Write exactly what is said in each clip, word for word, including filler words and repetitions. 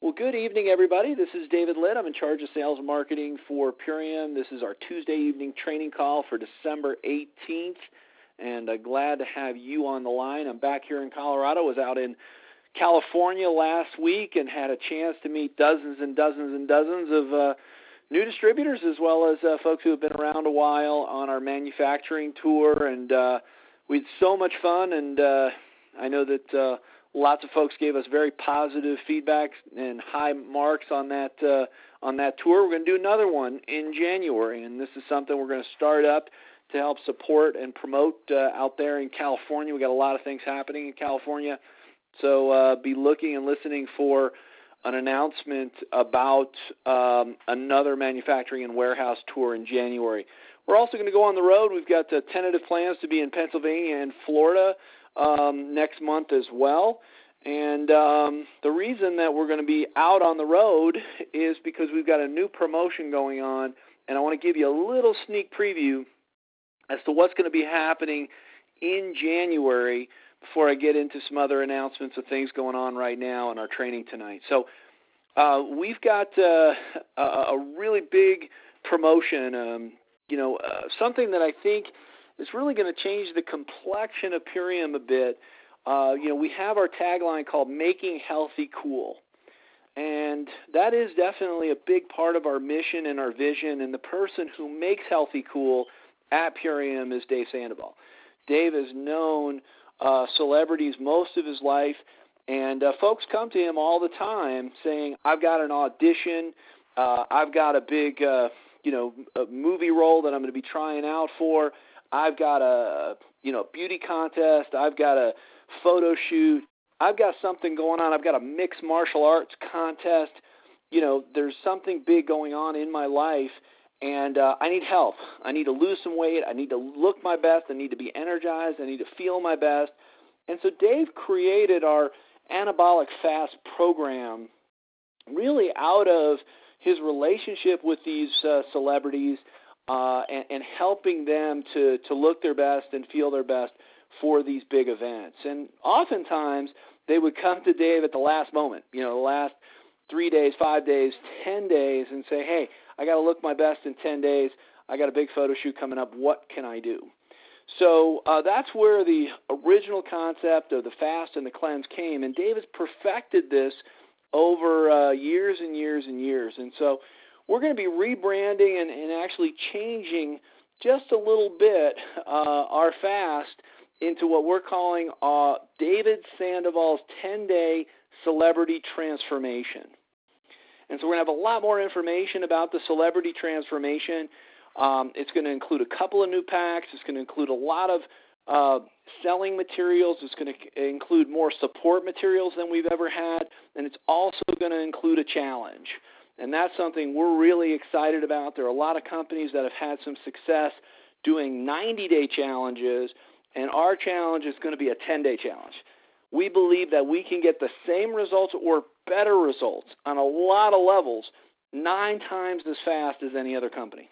Well, good evening, everybody. This is David Litt. I'm in charge of sales and marketing for Purium. This is our Tuesday evening training call for December eighteenth, and uh, glad to have you on the line. I'm back here in Colorado. I was out in California last week and had a chance to meet dozens and dozens and dozens of uh, new distributors, as well as uh, folks who have been around a while on our manufacturing tour, and uh, we had so much fun, and uh, I know that uh, lots of folks gave us very positive feedback and high marks on that uh, on that tour. We're going to do another one in January, and this is something we're going to start up to help support and promote uh, out there in California. We got a lot of things happening in California, so uh, be looking and listening for an announcement about um, another manufacturing and warehouse tour in January. We're also going to go on the road. We've got uh, tentative plans to be in Pennsylvania and Florida Um, next month as well. And um, the reason that we're going to be out on the road is because we've got a new promotion going on, and I want to give you a little sneak preview as to what's going to be happening in January before I get into some other announcements of things going on right now in our training tonight. So uh, we've got uh, a, a really big promotion, um, you know, uh, something that I think it's really going to change the complexion of Purium a bit. Uh, you know, we have our tagline called Making Healthy Cool. And that is definitely a big part of our mission and our vision. And the person who makes healthy cool at Purium is Dave Sandoval. Dave has known uh, celebrities most of his life. And uh, folks come to him all the time saying, I've got an audition. Uh, I've got a big, uh, you know, a movie role that I'm going to be trying out for. I've got a, you know, beauty contest. I've got a photo shoot. I've got something going on. I've got a mixed martial arts contest. You know, there's something big going on in my life, and uh, I need help. I need to lose some weight. I need to look my best. I need to be energized. I need to feel my best. And so Dave created our Anabolic Fast program really out of his relationship with these uh, celebrities, Uh, and, and helping them to, to look their best and feel their best for these big events. And oftentimes they would come to Dave at the last moment, you know, the last three days, five days, ten days, and say, hey, I got to look my best in ten days. I got a big photo shoot coming up. What can I do? So uh, that's where the original concept of the fast and the cleanse came. And Dave has perfected this over uh, years and years and years. And so we're going to be rebranding and, and actually changing just a little bit uh, our fast into what we're calling uh, David Sandoval's ten-day celebrity transformation. And so we're going to have a lot more information about the celebrity transformation. Um, it's going to include a couple of new packs. It's going to include a lot of uh, selling materials. It's going to include more support materials than we've ever had. And it's also going to include a challenge. And that's something we're really excited about. There are a lot of companies that have had some success doing ninety-day challenges, and our challenge is going to be a ten-day challenge. We believe that we can get the same results or better results on a lot of levels nine times as fast as any other company.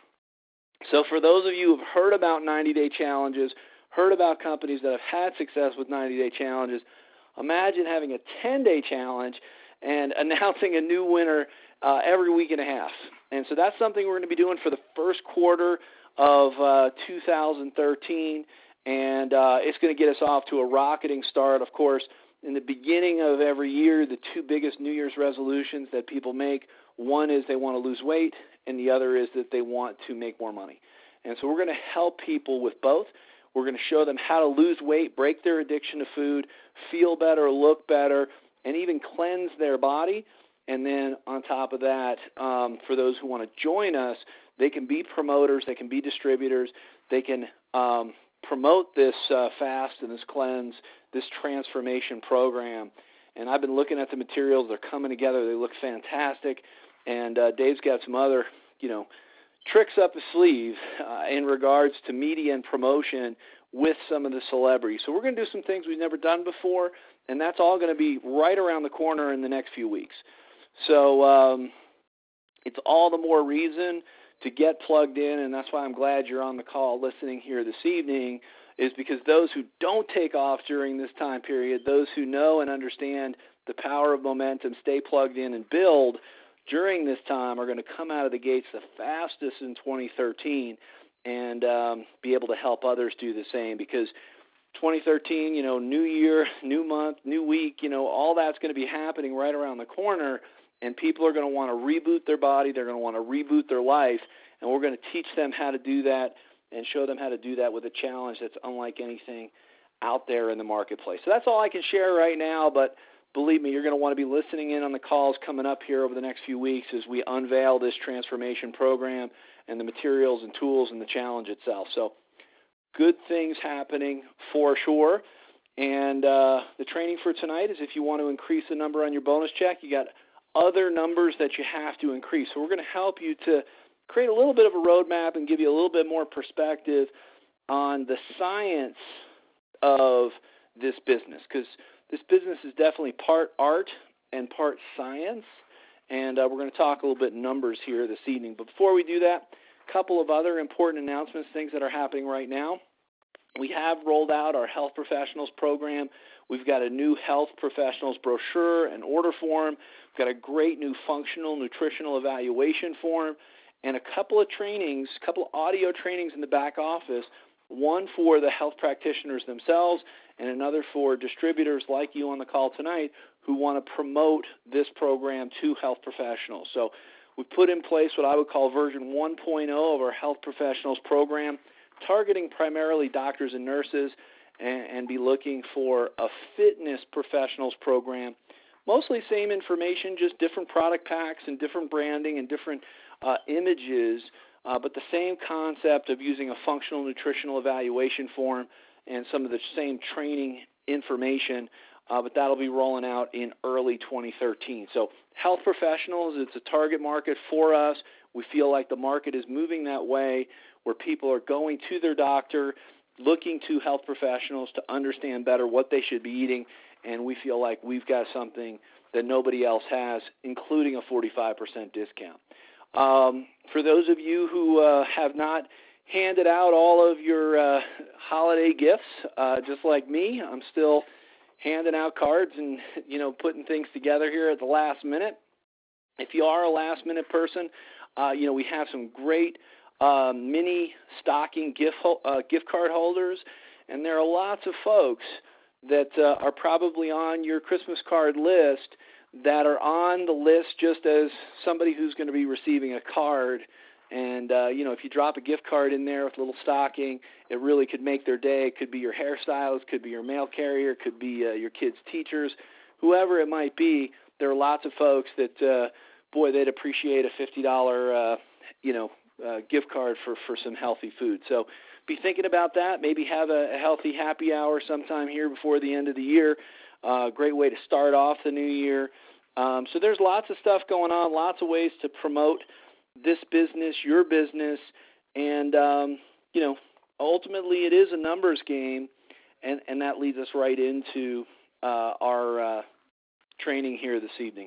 So for those of you who have heard about ninety-day challenges, heard about companies that have had success with ninety-day challenges, imagine having a ten-day challenge and announcing a new winner Uh, every week and a half. And so that's something we're going to be doing for the first quarter of uh, two thousand thirteen, and uh, it's going to get us off to a rocketing start. Of course, in the beginning of every year, the two biggest New Year's resolutions that people make, one is they want to lose weight, and the other is that they want to make more money. And so we're going to help people with both. We're going to show them how to lose weight, break their addiction to food, feel better, look better, and even cleanse their body. And then on top of that, um, for those who want to join us, they can be promoters, they can be distributors, they can um, promote this uh, fast and this cleanse, this transformation program. And I've been looking at the materials. They're coming together. They look fantastic. And uh, Dave's got some other, you know, tricks up his sleeve uh, in regards to media and promotion with some of the celebrities. So we're going to do some things we've never done before, and that's all going to be right around the corner in the next few weeks. So um, it's all the more reason to get plugged in, and that's why I'm glad you're on the call listening here this evening, is because those who don't take off during this time period, those who know and understand the power of momentum, stay plugged in, and build during this time are going to come out of the gates the fastest in twenty thirteen and um, be able to help others do the same, because twenty thirteen, you know, new year, new month, new week, you know, all that's going to be happening right around the corner, and people are going to want to reboot their body. They're going to want to reboot their life, and we're going to teach them how to do that and show them how to do that with a challenge that's unlike anything out there in the marketplace. So that's all I can share right now, but believe me, you're going to want to be listening in on the calls coming up here over the next few weeks as we unveil this transformation program and the materials and tools and the challenge itself. So good things happening for sure. And uh, the training for tonight is if you want to increase the number on your bonus check, you got other numbers that you have to increase. So we're going to help you to create a little bit of a roadmap and give you a little bit more perspective on the science of this business, because this business is definitely part art and part science, and uh, we're going to talk a little bit numbers here this evening. But before we do that, a couple of other important announcements, things that are happening right now. We have rolled out our Health Professionals program. We've got a new Health Professionals brochure and order form. We've got a great new functional nutritional evaluation form, and a couple of trainings, a couple of audio trainings in the back office, one for the health practitioners themselves and another for distributors like you on the call tonight who want to promote this program to health professionals. So we've put in place what I would call version one point oh of our Health Professionals program, targeting primarily doctors and nurses, and, and be looking for a fitness professionals program. Mostly same information, just different product packs and different branding and different uh, images, uh, but the same concept of using a functional nutritional evaluation form and some of the same training information, uh, but that'll be rolling out in early twenty thirteen. So health professionals, it's a target market for us. We feel like the market is moving that way, where people are going to their doctor, looking to health professionals to understand better what they should be eating, and we feel like we've got something that nobody else has, including a forty-five percent discount. Um, for those of you who uh, have not handed out all of your uh, holiday gifts, uh, just like me, I'm still handing out cards and, you know, putting things together here at the last minute. If you are a last-minute person, uh, you know, we have some great uh, mini stocking gift ho- uh, gift card holders, and there are lots of folks that uh, are probably on your Christmas card list that are on the list just as somebody who's going to be receiving a card. And, uh, you know, if you drop a gift card in there with a little stocking, it really could make their day. It could be your hairstylist, could be your mail carrier, could be uh, your kids' teachers, whoever it might be. There are lots of folks that, uh, boy, they'd appreciate a fifty dollars, uh, you know, uh, gift card for, for some healthy food. So be thinking about that. Maybe have a, a healthy happy hour sometime here before the end of the year. Uh, great way to start off the new year. Um, so there's lots of stuff going on, lots of ways to promote this business, your business, and, um, you know, ultimately it is a numbers game, and, and that leads us right into uh, our uh, training here this evening.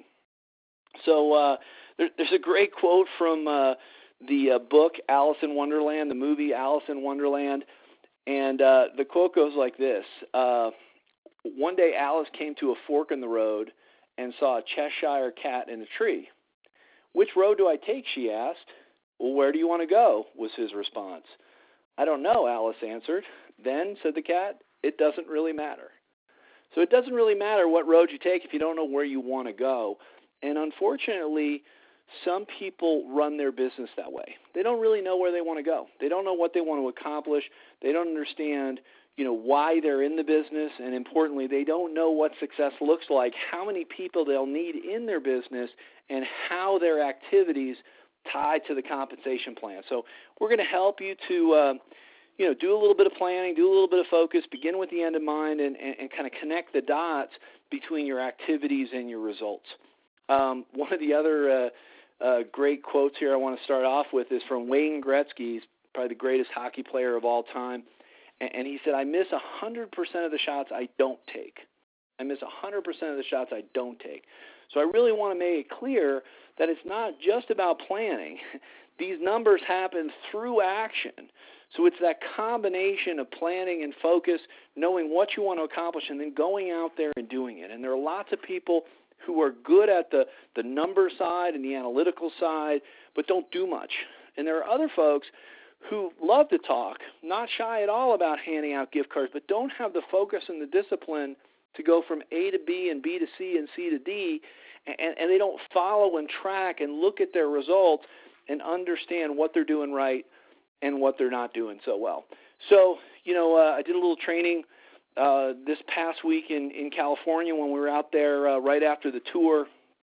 So uh, there, there's a great quote from uh, the uh, book Alice in Wonderland, the movie Alice in Wonderland, and uh, the quote goes like this. Uh, One day Alice came to a fork in the road and saw a Cheshire cat in a tree. "Which road do I take?" she asked. "Well, where do you want to go?" was his response. "I don't know," Alice answered. "Then," said the cat, "it doesn't really matter." So it doesn't really matter what road you take if you don't know where you want to go. And unfortunately, some people run their business that way. They don't really know where they want to go. They don't know what they want to accomplish. They don't understand, you know, why they're in the business, and importantly, they don't know what success looks like, how many people they'll need in their business, and how their activities tie to the compensation plan. So we're going to help you to, uh, you know, do a little bit of planning, do a little bit of focus, begin with the end in mind, and, and, and kind of connect the dots between your activities and your results. Um, one of the other uh, uh, great quotes here I want to start off with is from Wayne Gretzky. He's probably the greatest hockey player of all time. And he said, "I miss one hundred percent of the shots I don't take. I miss one hundred percent of the shots I don't take." So I really want to make it clear that it's not just about planning. These numbers happen through action. So it's that combination of planning and focus, knowing what you want to accomplish, and then going out there and doing it. And there are lots of people who are good at the, the number side and the analytical side, but don't do much. And there are other folks who love to talk, not shy at all about handing out gift cards, but don't have the focus and the discipline to go from A to B and B to C and C to D, and, and they don't follow and track and look at their results and understand what they're doing right and what they're not doing so well. So, you know, uh, I did a little training uh, this past week in, in California when we were out there uh, right after the tour,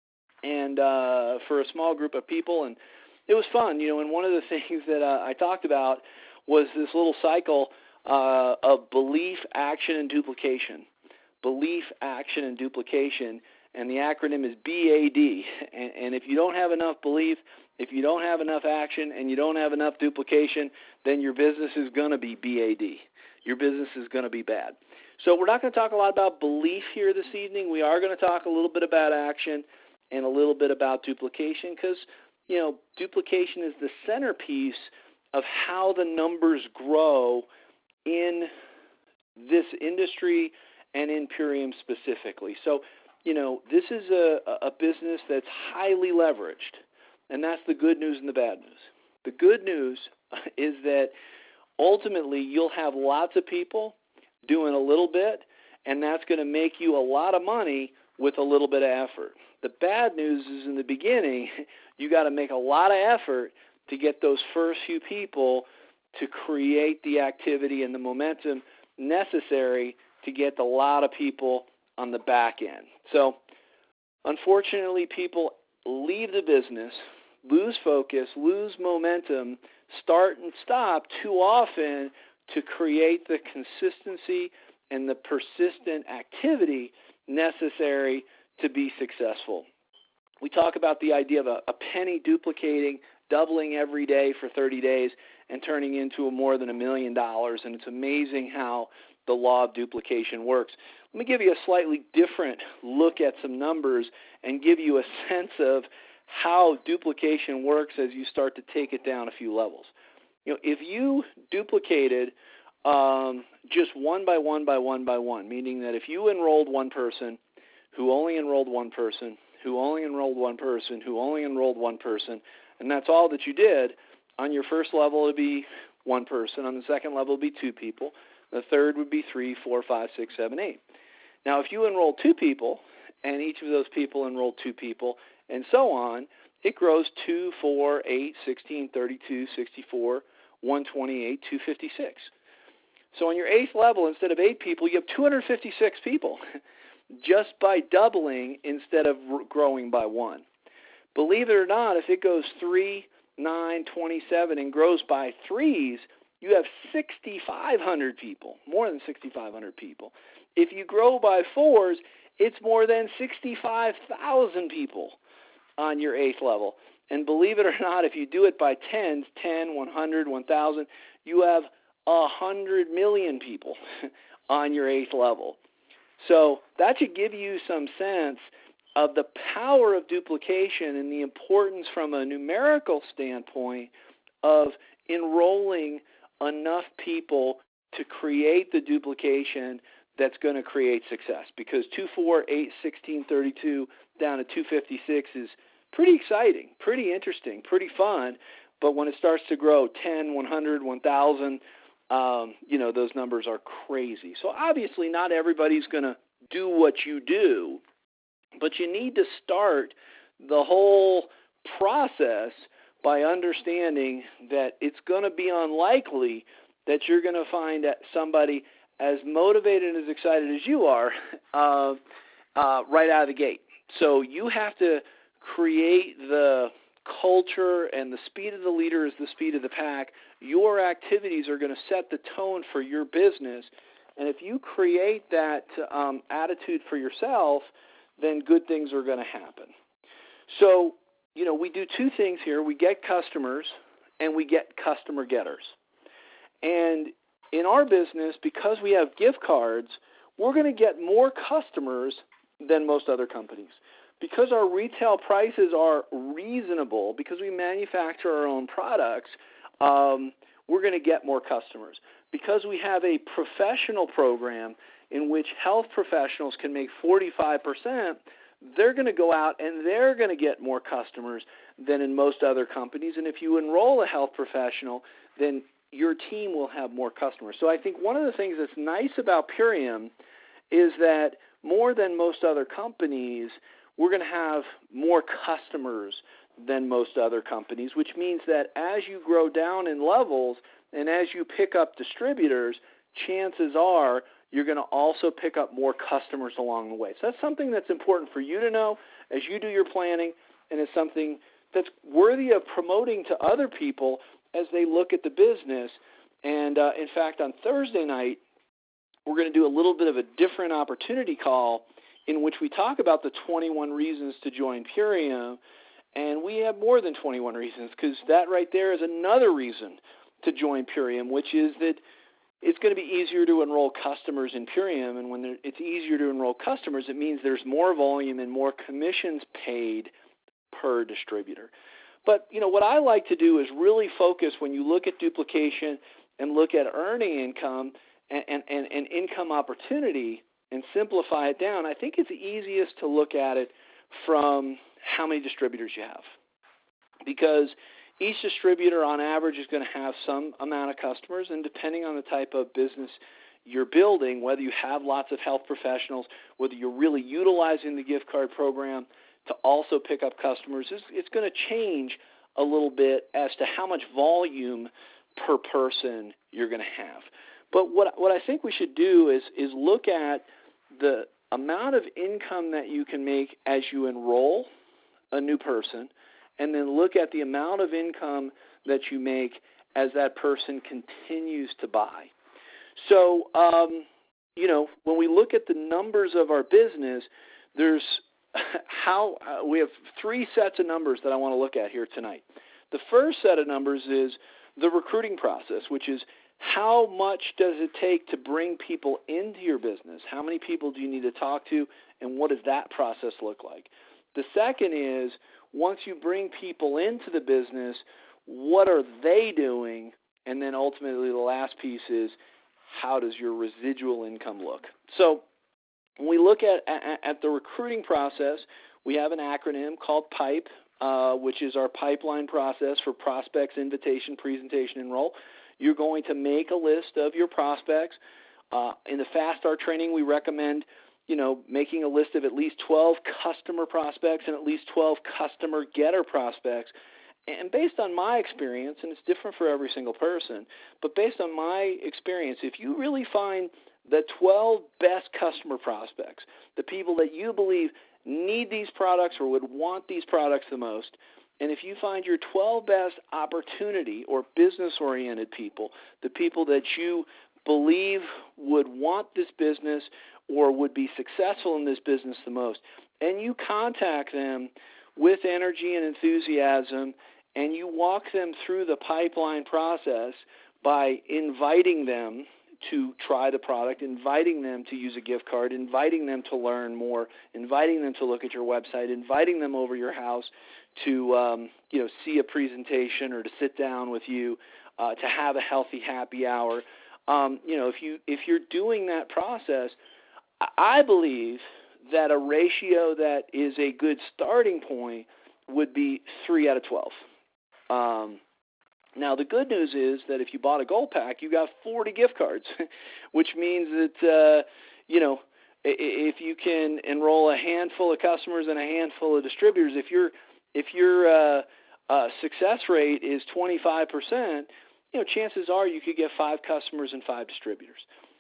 and uh, for a small group of people, and it was fun, you know, and one of the things that uh, I talked about was this little cycle uh, of belief, action, and duplication. Belief, action, and duplication, and the acronym is B A D. And, and if you don't have enough belief, if you don't have enough action, and you don't have enough duplication, then your business is going to be B A D. Your business is going to be bad. So we're not going to talk a lot about belief here this evening. We are going to talk a little bit about action and a little bit about duplication, because, you know, duplication is the centerpiece of how the numbers grow in this industry and in Purium specifically. So, you know, this is a, a business that's highly leveraged, and that's the good news and the bad news. The good news is that ultimately you'll have lots of people doing a little bit, and that's going to make you a lot of money with a little bit of effort. The bad news is in the beginning, you got to make a lot of effort to get those first few people to create the activity and the momentum necessary to get a lot of people on the back end. So, unfortunately, people leave the business, lose focus, lose momentum, start and stop too often to create the consistency and the persistent activity necessary to be successful. We talk about the idea of a, a penny duplicating, doubling every day for thirty days, and turning into a more than a million dollars, and it's amazing how the law of duplication works. Let me give you a slightly different look at some numbers and give you a sense of how duplication works as you start to take it down a few levels. You know, if you duplicated um, just one by one by one by one, meaning that if you enrolled one person who only enrolled one person, who only enrolled one person, who only enrolled one person, and that's all that you did, on your first level it would be one person, on the second level it would be two people, the third would be three, four, five, six, seven, eight. Now, if you enroll two people, and each of those people enroll two people, and so on, it grows two, four, eight, sixteen, thirty-two, sixty-four, one twenty-eight, two fifty-six. So on your eighth level, instead of eight people, you have two hundred fifty-six people just by doubling instead of growing by one. Believe it or not, if it goes three, nine, twenty-seven, and grows by threes, you have six thousand five hundred people, more than six thousand five hundred people. If you grow by fours, it's more than sixty-five thousand people on your eighth level. And believe it or not, if you do it by tens, ten, one hundred, one thousand, you have one hundred million people on your eighth level. So that should give you some sense of the power of duplication and the importance from a numerical standpoint of enrolling enough people to create the duplication that's going to create success. Because two, four, eight, sixteen, thirty-two down to two fifty-six is pretty exciting, pretty interesting, pretty fun. But when it starts to grow ten, one hundred, one thousand, um, you know, those numbers are crazy. So obviously not everybody's going to do what you do, but you need to start the whole process by understanding that it's going to be unlikely that you're going to find somebody as motivated and as excited as you are uh, uh, right out of the gate. So you have to create the culture, and the speed of the leader is the speed of the pack. Your activities are going to set the tone for your business, and if you create that um, attitude for yourself, then good things are going to happen. So, you know, we do two things here. We get customers, and we get customer getters. And in our business, because we have gift cards, we're going to get more customers than most other companies. Because our retail prices are reasonable, because we manufacture our own products, um, we're going to get more customers. Because we have a professional program in which health professionals can make forty-five percent, they're going to go out and they're going to get more customers than in most other companies. And if you enroll a health professional, then your team will have more customers. So I think one of the things that's nice about Purium is that more than most other companies, we're going to have more customers than most other companies, which means that as you grow down in levels and as you pick up distributors, chances are you're going to also pick up more customers along the way. So that's something that's important for you to know as you do your planning, and it's something that's worthy of promoting to other people as they look at the business. And uh, in fact, on Thursday night, we're going to do a little bit of a different opportunity call in which we talk about the twenty-one reasons to join Purium, and we have more than twenty-one reasons, because that right there is another reason to join Purium, which is that it's going to be easier to enroll customers in Purium, and when it's easier to enroll customers, it means there's more volume and more commissions paid per distributor. But, you know, what I like to do is really focus when you look at duplication and look at earning income and, and, and, and income opportunity and simplify it down. I think it's easiest to look at it from how many distributors you have, because each distributor on average is going to have some amount of customers, and depending on the type of business you're building, whether you have lots of health professionals, whether you're really utilizing the gift card program to also pick up customers, it's, it's going to change a little bit as to how much volume per person you're going to have. But what what I think we should do is is look at the amount of income that you can make as you enroll a new person, and then look at the amount of income that you make as that person continues to buy. So, um, you know, when we look at the numbers of our business, there's how uh, we have three sets of numbers that I want to look at here tonight. The first set of numbers is the recruiting process, which is how much does it take to bring people into your business? How many people do you need to talk to, and what does that process look like? The second is, once you bring people into the business, what are they doing? And then ultimately the last piece is, how does your residual income look? So when we look at, at, at the recruiting process, we have an acronym called PIPE, uh, which is our pipeline process for prospects, invitation, presentation, enroll. You're going to make a list of your prospects. Uh, in the Fast Start training, we recommend you know, making a list of at least twelve customer prospects and at least twelve customer getter prospects. And based on my experience, and it's different for every single person, but based on my experience, if you really find the twelve best customer prospects, the people that you believe need these products or would want these products the most, and if you find your twelve best opportunity or business-oriented people, the people that you believe would want this business or would be successful in this business the most, and you contact them with energy and enthusiasm, and you walk them through the pipeline process by inviting them to try the product, inviting them to use a gift card, inviting them to learn more, inviting them to look at your website, inviting them over your house to um, you know, see a presentation or to sit down with you, uh, to have a healthy happy hour. Um, you know, if you if you're doing that process, I believe that a ratio that is a good starting point would be three out of twelve. Um, now, the good news is that if you bought a gold pack, you got forty gift cards, which means that, uh, you know, if you can enroll a handful of customers and a handful of distributors, if, you're, if your uh, uh, success rate is twenty-five percent, you know, chances are you could get five customers and five distributors.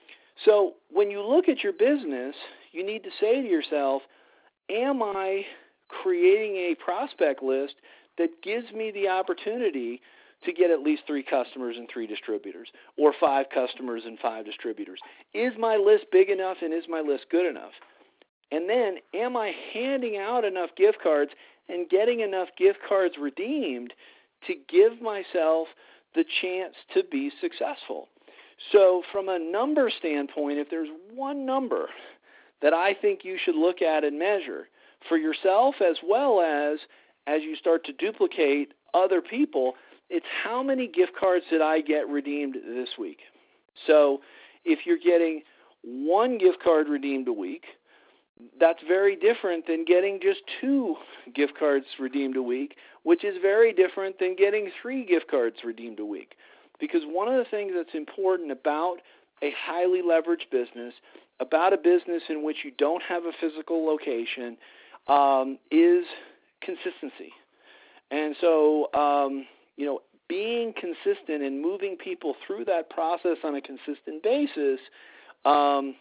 So when you look at your business, you need to say to yourself, am I creating a prospect list that gives me the opportunity to get at least three customers and three distributors, or five customers and five distributors? Is my list big enough, and is my list good enough? And then, am I handing out enough gift cards and getting enough gift cards redeemed to give myself the chance to be successful? So from a number standpoint, if there's one number that I think you should look at and measure for yourself, as well as as you start to duplicate other people, It's how many gift cards did I get redeemed this week? So if you're getting one gift card redeemed a week, that's very different than getting just two gift cards redeemed a week, which is very different than getting three gift cards redeemed a week. Because one of the things that's important about a highly leveraged business, about a business in which you don't have a physical location, um, is consistency. And so, um, you know, being consistent and moving people through that process on a consistent basis um,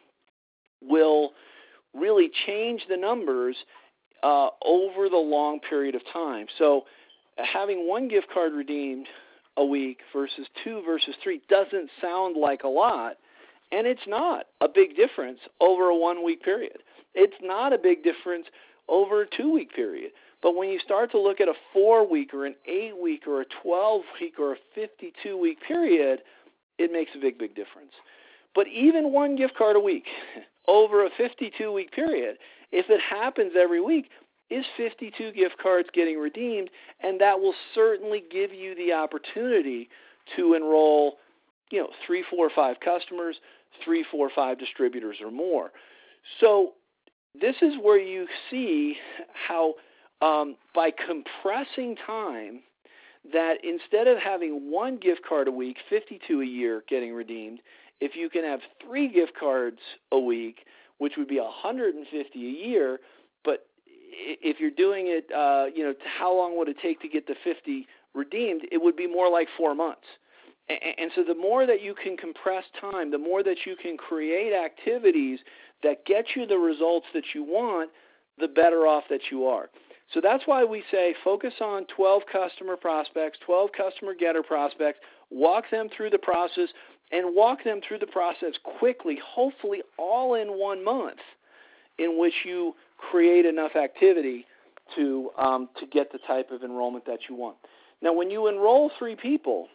will really change the numbers uh, over the long period of time. So having one gift card redeemed a week versus two versus three doesn't sound like a lot, and it's not a big difference over a one-week period. It's not a big difference over a two-week period. But when you start to look at a four-week or an eight-week or a twelve-week or a fifty-two-week period, it makes a big, big difference. But even one gift card a week over a fifty-two-week period, if it happens every week, is fifty-two gift cards getting redeemed, and that will certainly give you the opportunity to enroll, you know, three, four, five customers, three, four, five distributors or more. So this is where you see how um, by compressing time, that instead of having one gift card a week, fifty-two a year getting redeemed, if you can have three gift cards a week, which would be one hundred fifty a year, but if you're doing it, uh, you know, how long would it take to get the fifty redeemed? It would be more like four months. And so the more that you can compress time, the more that you can create activities that get you the results that you want, the better off that you are. So that's why we say focus on twelve customer prospects, twelve customer getter prospects, walk them through the process, and walk them through the process quickly, hopefully all in one month, in which you create enough activity to um, to get the type of enrollment that you want. Now, when you enroll three people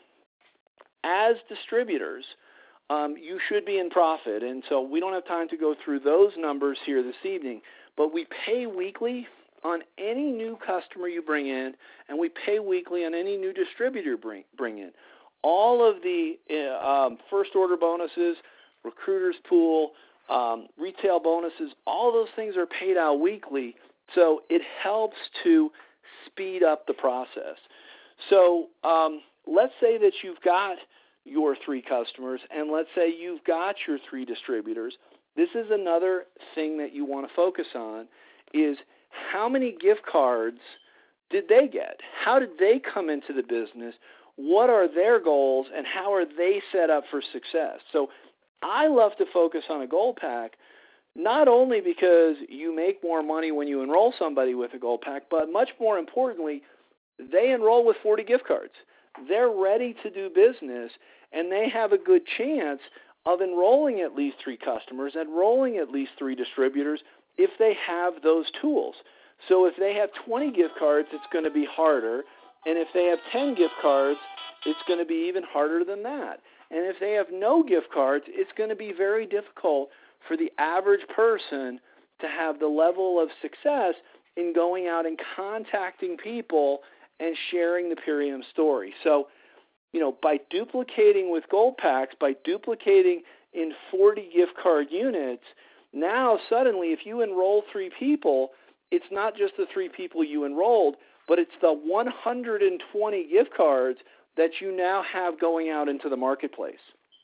as distributors, um, you should be in profit. And so we don't have time to go through those numbers here this evening, but we pay weekly on any new customer you bring in, and we pay weekly on any new distributor bring, bring in. All of the uh, um, first order bonuses, recruiters pool, um, retail bonuses, all those things are paid out weekly, so it helps to speed up the process. So um, let's say that you've got your three customers, and let's say you've got your three distributors. This is another thing that you want to focus on, is how many gift cards did they get? How did they come into the business? What are their goals, and how are they set up for success? So I love to focus on a gold pack, not only because you make more money when you enroll somebody with a gold pack, but much more importantly, they enroll with forty gift cards. They're ready to do business, and they have a good chance of enrolling at least three customers, enrolling at least three distributors if they have those tools. So if they have twenty gift cards, it's going to be harder. And if they have ten gift cards, it's going to be even harder than that. And if they have no gift cards, it's going to be very difficult for the average person to have the level of success in going out and contacting people and sharing the Purium story. So, you know, by duplicating with gold packs, by duplicating in forty gift card units, now suddenly if you enroll three people, it's not just the three people you enrolled, but it's the one hundred twenty gift cards that you now have going out into the marketplace.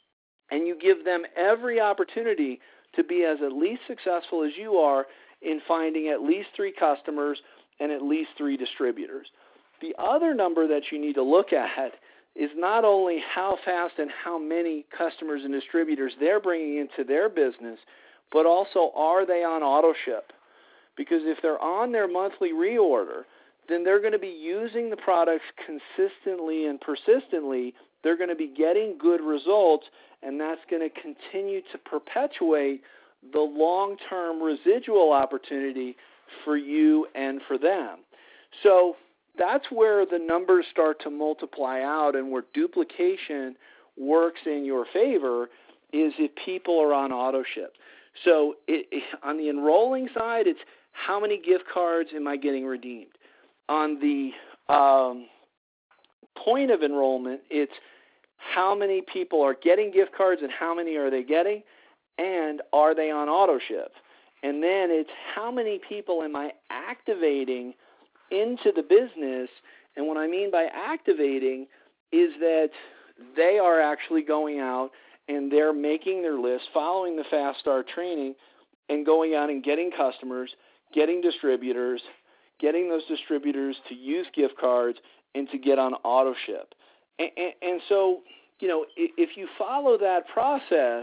And you give them every opportunity to be as at least successful as you are in finding at least three customers and at least three distributors. The other number that you need to look at is not only how fast and how many customers and distributors they're bringing into their business, but also are they on auto ship? Because if they're on their monthly reorder, then they're going to be using the products consistently and persistently. They're going to be getting good results, and that's going to continue to perpetuate the long-term residual opportunity for you and for them. So that's where the numbers start to multiply out, and where duplication works in your favor is if people are on auto ship. So it, it, on the enrolling side, it's how many gift cards am I getting redeemed? On the um, point of enrollment, it's how many people are getting gift cards and how many are they getting, and are they on auto ship? And then it's how many people am I activating into the business? And what I mean by activating is that they are actually going out and they're making their list, following the Fast Start training, and going out and getting customers, getting distributors, getting those distributors to use gift cards and to get on auto ship. And, and, and so, you know, if you follow that process,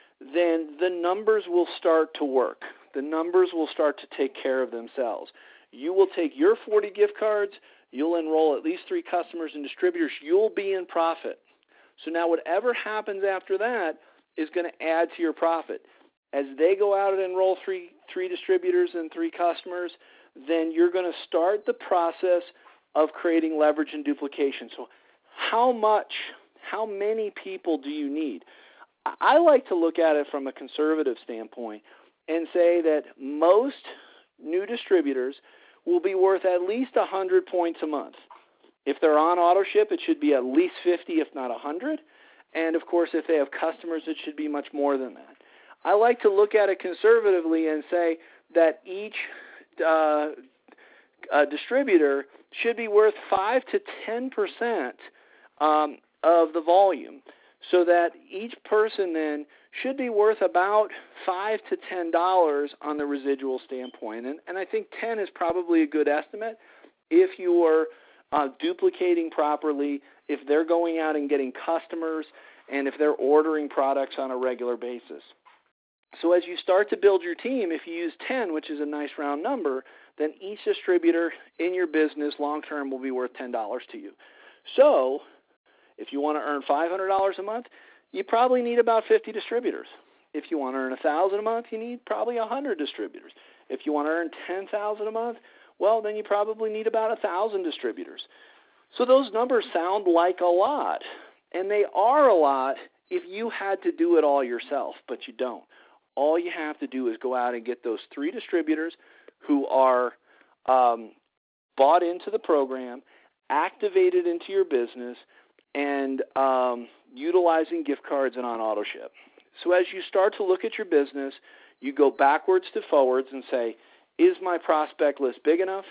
then the numbers will start to work. The numbers will start to take care of themselves. You will take your forty gift cards, you'll enroll at least three customers and distributors, you'll be in profit. So now whatever happens after that is going to add to your profit. As they go out and enroll three, three distributors and three customers, then you're going to start the process of creating leverage and duplication. So how much, how many people do you need? I like to look at it from a conservative standpoint and say that most new distributors will be worth at least one hundred points a month. If they're on auto ship, it should be at least fifty, if not one hundred. And, of course, if they have customers, it should be much more than that. I like to look at it conservatively and say that each uh, uh, distributor should be worth five to ten percent um, of the volume, so that each person then should be worth about five to ten dollars on the residual standpoint. And, and I think ten is probably a good estimate if you are uh, duplicating properly, if they're going out and getting customers, and if they're ordering products on a regular basis. So as you start to build your team, if you use ten, which is a nice round number, then each distributor in your business long-term will be worth ten dollars to you. So if you want to earn five hundred dollars a month, you probably need about fifty distributors. If you want to earn one thousand dollars a month, you need probably one hundred distributors. If you want to earn ten thousand dollars a month, well, then you probably need about one thousand distributors. So those numbers sound like a lot, and they are a lot if you had to do it all yourself, but you don't. All you have to do is go out and get those three distributors who are um, bought into the program, activated into your business, and um, utilizing gift cards and on auto ship. So as you start to look at your business, you go backwards to forwards and say, is my prospect list big enough?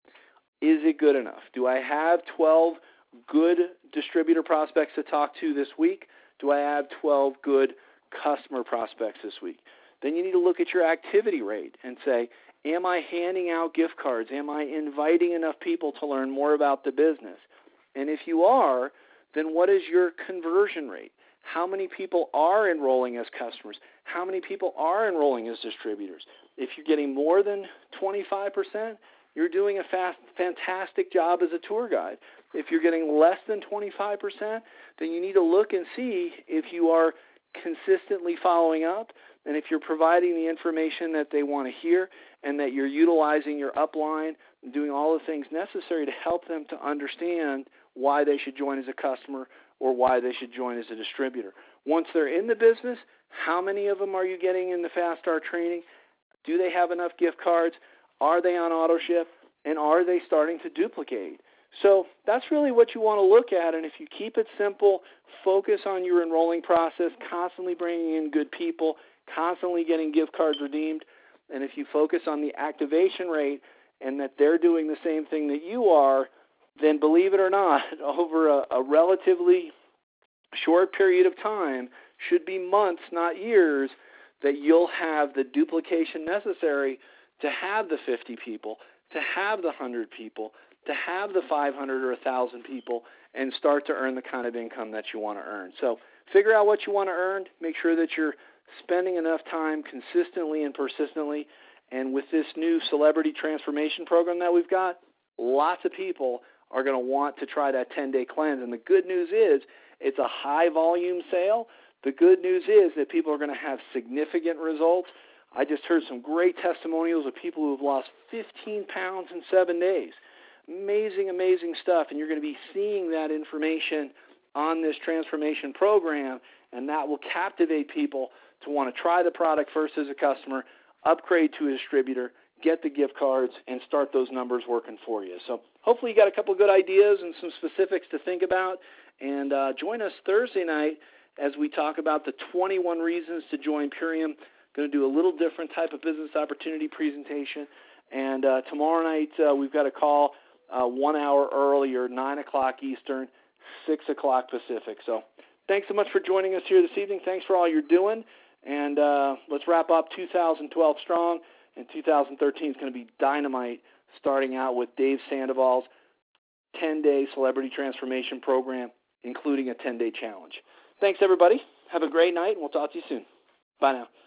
Is it good enough? Do I have twelve good distributor prospects to talk to this week? Do I have twelve good customer prospects this week? Then you need to look at your activity rate and say, am I handing out gift cards? Am I inviting enough people to learn more about the business? And if you are, then what is your conversion rate? How many people are enrolling as customers? How many people are enrolling as distributors? If you're getting more than twenty-five percent, you're doing a fast, fantastic job as a tour guide. If you're getting less than twenty-five percent, then you need to look and see if you are consistently following up, and if you're providing the information that they want to hear, and that you're utilizing your upline and doing all the things necessary to help them to understand why they should join as a customer or why they should join as a distributor. Once they're in the business, how many of them are you getting in the Fast Start training? Do they have enough gift cards? Are they on auto ship? And are they starting to duplicate? So that's really what you want to look at, and if you keep it simple, focus on your enrolling process, constantly bringing in good people, constantly getting gift cards redeemed, and if you focus on the activation rate and that they're doing the same thing that you are, then believe it or not, over a, a relatively short period of time, should be months, not years, that you'll have the duplication necessary to have the fifty people, to have the one hundred people, to have the five hundred or one thousand people, and start to earn the kind of income that you want to earn. So figure out what you want to earn. Make sure that you're spending enough time consistently and persistently. And with this new celebrity transformation program that we've got, lots of people are going to want to try that ten-day cleanse. And the good news is it's a high-volume sale. The good news is that people are going to have significant results. I just heard some great testimonials of people who have lost fifteen pounds in seven days. Amazing, amazing stuff. And you're going to be seeing that information on this transformation program, and that will captivate people to want to try the product first as a customer, upgrade to a distributor, get the gift cards, and start those numbers working for you. So hopefully you got a couple of good ideas and some specifics to think about. And uh, join us Thursday night as we talk about the twenty-one reasons to join Purium. Going to do a little different type of business opportunity presentation. And uh, tomorrow night uh, we've got a call uh, one hour earlier, nine o'clock Eastern, six o'clock Pacific. So thanks so much for joining us here this evening. Thanks for all you're doing. And uh, let's wrap up two thousand twelve strong. And two thousand thirteen is going to be dynamite, starting out with Dave Sandoval's ten-day celebrity transformation program, including a ten-day challenge. Thanks, everybody. Have a great night, and we'll talk to you soon. Bye now.